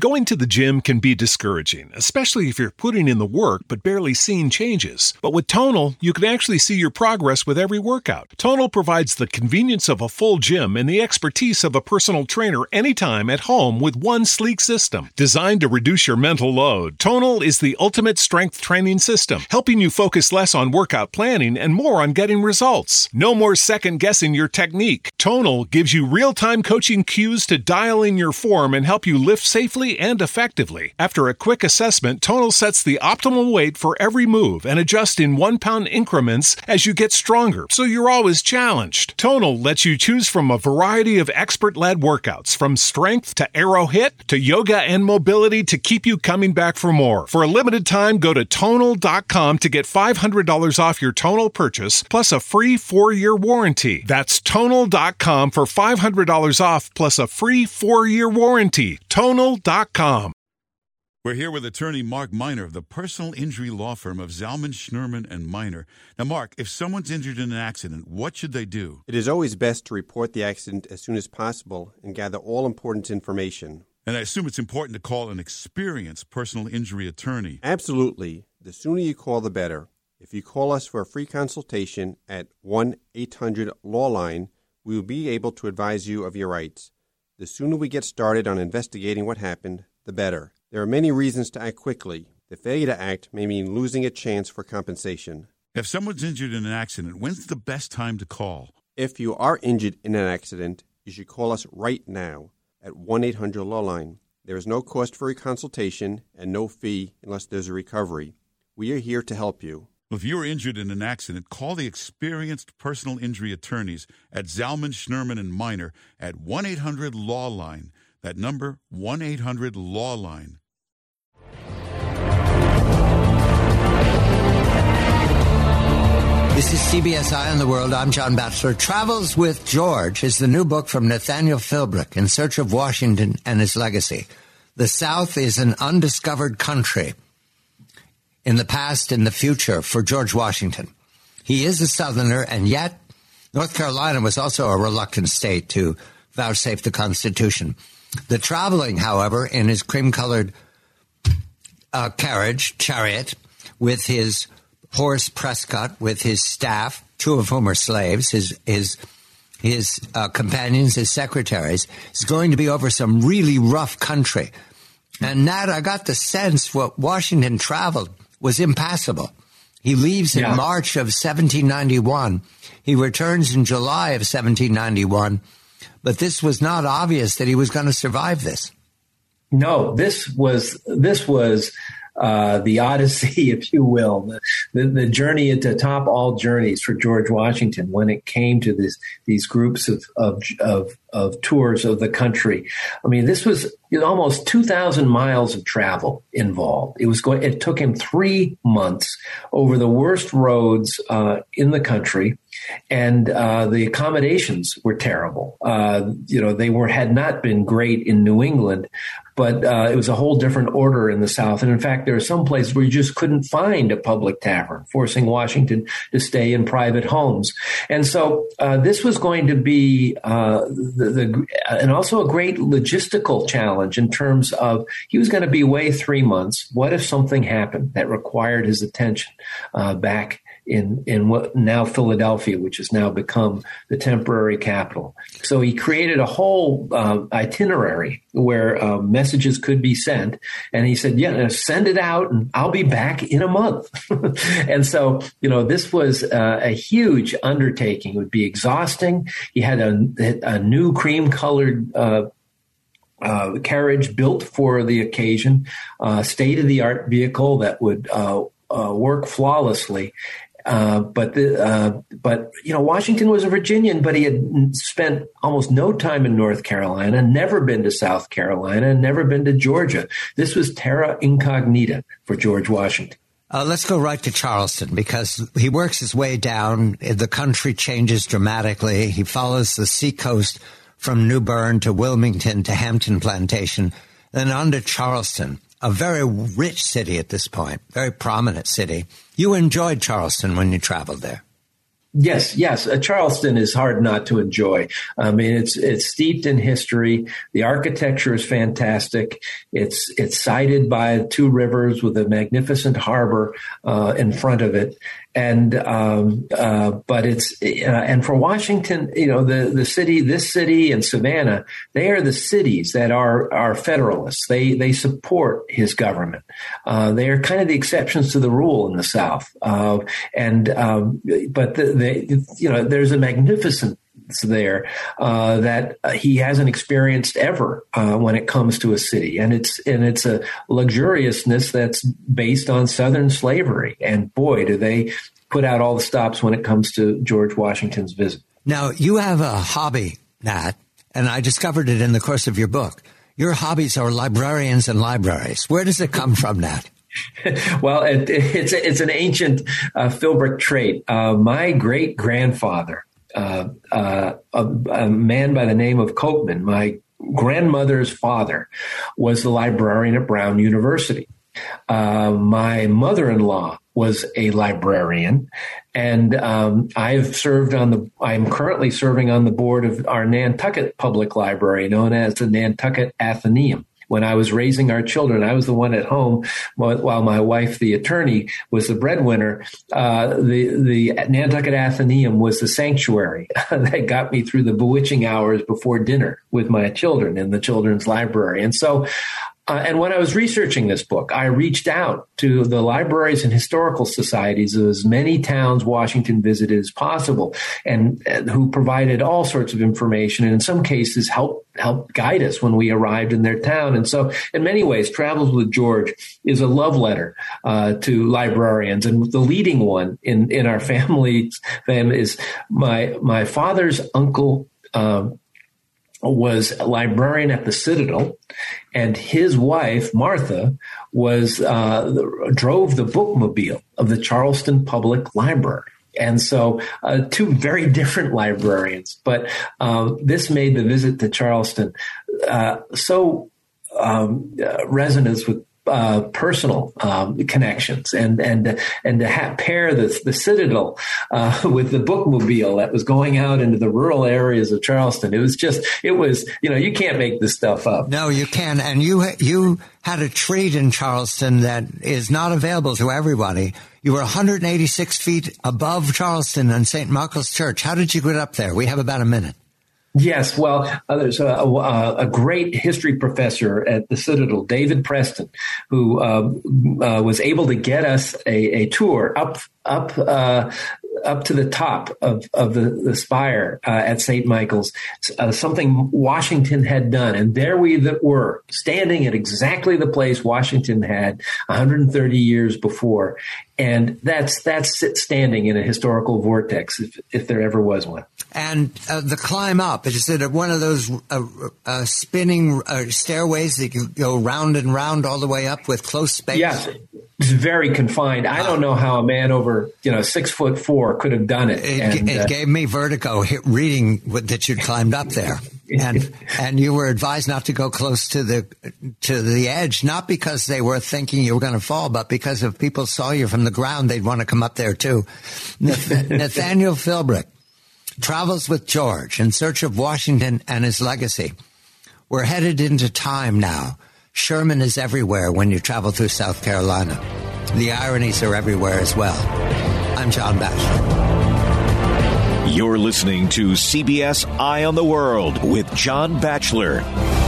Going to the gym can be discouraging, especially if you're putting in the work but barely seeing changes. But with Tonal, you can actually see your progress with every workout. Tonal provides the convenience of a full gym and the expertise of a personal trainer anytime at home with one sleek system. Designed to reduce your mental load, Tonal is the ultimate strength training system, helping you focus less on workout planning and more on getting results. No more second-guessing your technique. Tonal gives you real-time coaching cues to dial in your form and help you lift safely and effectively. After a quick assessment, Tonal sets the optimal weight for every move and adjusts in 1-pound increments as you get stronger, so you're always challenged. Tonal lets you choose from a variety of expert-led workouts, from strength to aero hit to yoga and mobility to keep you coming back for more. For a limited time, go to Tonal.com to get $500 off your Tonal purchase, plus a free 4-year warranty. That's Tonal.com for $500 off, plus a free 4-year warranty. Tonal.com. We're here with attorney Mark Miner of the personal injury law firm of Zalman, Schneerman, and Miner. Now, Mark, if someone's injured in an accident, what should they do? It is always best to report the accident as soon as possible and gather all important information. And I assume it's important to call an experienced personal injury attorney. Absolutely. The sooner you call, the better. If you call us for a free consultation at 1-800-LAW-LINE, we will be able to advise you of your rights. The sooner we get started on investigating what happened, the better. There are many reasons to act quickly. The failure to act may mean losing a chance for compensation. If someone's injured in an accident, when's the best time to call? If you are injured in an accident, you should call us right now at 1-800-LAW-LINE. There is no cost for a consultation and no fee unless there's a recovery. We are here to help you. If you're injured in an accident, call the experienced personal injury attorneys at Zalman, Schneerman, and Miner at 1-800-LAW-LINE. That number, 1-800-LAW-LINE. This is CBS Eye on the World. I'm John Batchelor. Travels with George is the new book from Nathaniel Philbrick, In Search of Washington and His Legacy. The South is an undiscovered country in the past and the future for George Washington. He is a Southerner, and yet North Carolina was also a reluctant state to vouchsafe the Constitution. The traveling, however, in his cream-colored chariot, with his horse Prescott, with his staff, 2 of whom are slaves, his companions, his secretaries, is going to be over some really rough country. And Nat, I got the sense what Washington traveled was impassable. He leaves in March of 1791. He returns in July of 1791. But this was not obvious that he was going to survive this. No, this was the Odyssey, if you will, the journey to top all journeys for George Washington when it came to these groups of tours of the country. I mean, this was almost 2,000 miles of travel involved. It took him 3 months over the worst roads in the country. And the accommodations were terrible. They had not been great in New England, but it was a whole different order in the South. And in fact, there are some places where you just couldn't find a public tavern, forcing Washington to stay in private homes. And so this was going to be and also a great logistical challenge in terms of he was going to be away 3 months. What if something happened that required his attention back in what now Philadelphia, which has now become the temporary capital. So he created a whole itinerary where messages could be sent. And he said, send it out and I'll be back in a month. And so, this was a huge undertaking. It would be exhausting. He had a new cream-colored carriage built for the occasion, state-of-the-art vehicle that would work flawlessly. But Washington was a Virginian, but he had spent almost no time in North Carolina, never been to South Carolina, never been to Georgia. This was terra incognita for George Washington. Let's go right to Charleston, because he works his way down. The country changes dramatically. He follows the seacoast from New Bern to Wilmington to Hampton Plantation, then on to Charleston, a very rich city at this point, very prominent city. You enjoyed Charleston when you traveled there. Yes. Charleston is hard not to enjoy. I mean, it's steeped in history. The architecture is fantastic. It's sited by two rivers with a magnificent harbor in front of it. And but it's and for Washington, this city and Savannah, they are the cities that are Federalists. They support his government. They are kind of the exceptions to the rule in the South. But there's a magnificence there that he hasn't experienced ever when it comes to a city, and it's a luxuriousness that's based on Southern slavery. And boy, do they put out all the stops when it comes to George Washington's visit. Now, you have a hobby, Nat, and I discovered it in the course of your book. Your hobbies are librarians and libraries. Where does it come from, Nat? Well, it's an ancient Philbrick trait. My great-grandfather, a man by the name of Copeman, my grandmother's father, was the librarian at Brown University. My mother-in-law was a librarian, and I'm currently serving on the board of our Nantucket Public Library, known as the Nantucket Athenaeum. When I was raising our children, I was the one at home while my wife, the attorney, was the breadwinner. The Nantucket Athenaeum was the sanctuary that got me through the bewitching hours before dinner with my children in the children's library. And so, and when I was researching this book, I reached out to the libraries and historical societies of as many towns Washington visited as possible, and who provided all sorts of information, and in some cases helped guide us when we arrived in their town. And so, in many ways, Travels with George is a love letter to librarians, and the leading one in our family is my father's uncle. Was a librarian at the Citadel, and his wife, Martha, drove the bookmobile of the Charleston Public Library. And so two very different librarians, but this made the visit to Charleston so resonance with personal connections, and to pair the Citadel with the bookmobile that was going out into the rural areas of Charleston. It was you can't make this stuff up. No, you can. And you had a treat in Charleston that is not available to everybody. You were 186 feet above Charleston and St. Michael's Church. How did you get up there? We have about a minute. Yes, well, there's a great history professor at the Citadel, David Preston, who was able to get us a tour up to the top of the spire at St. Michael's, something Washington had done. And there we were, standing at exactly the place Washington had 130 years before. And that's standing in a historical vortex, if there ever was one. And the climb up, is it one of those spinning stairways that you go round and round all the way up with close space? Yes. It's very confined. I don't know how a man over 6'4" could have done it. It gave me vertigo reading that you'd climbed up there, and you were advised not to go close to the edge, not because they were thinking you were going to fall, but because if people saw you from the ground, they'd want to come up there too. Nathaniel Philbrick, Travels with George, in search of Washington and his legacy. We're headed into time now. Sherman is everywhere when you travel through South Carolina. The ironies are everywhere as well. I'm John Batchelor. You're listening to CBS Eye on the World with John Batchelor.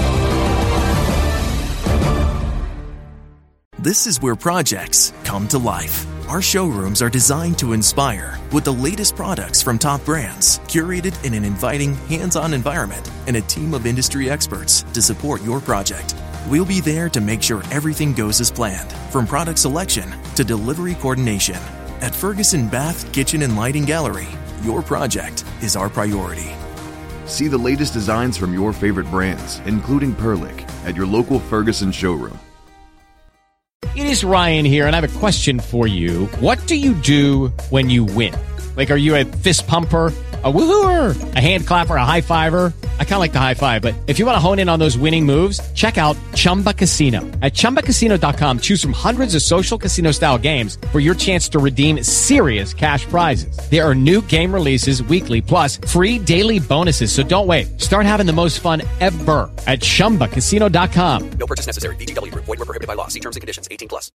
This is where projects come to life. Our showrooms are designed to inspire with the latest products from top brands, curated in an inviting, hands-on environment, and a team of industry experts to support your project. We'll be there to make sure everything goes as planned, from product selection to delivery coordination. At Ferguson Bath, Kitchen and Lighting Gallery, your project is our priority. See the latest designs from your favorite brands, including Perlick, at your local Ferguson showroom. It is Ryan here, and I have a question for you. What do you do when you win? Like, are you a fist pumper? A woohooer, a hand clapper, a high fiver. I kind of like the high five, but if you want to hone in on those winning moves, check out Chumba Casino. At ChumbaCasino.com, choose from hundreds of social casino style games for your chance to redeem serious cash prizes. There are new game releases weekly, plus free daily bonuses. So don't wait. Start having the most fun ever at ChumbaCasino.com. No purchase necessary. VGW Group. Void where prohibited by law. See terms and conditions. 18+.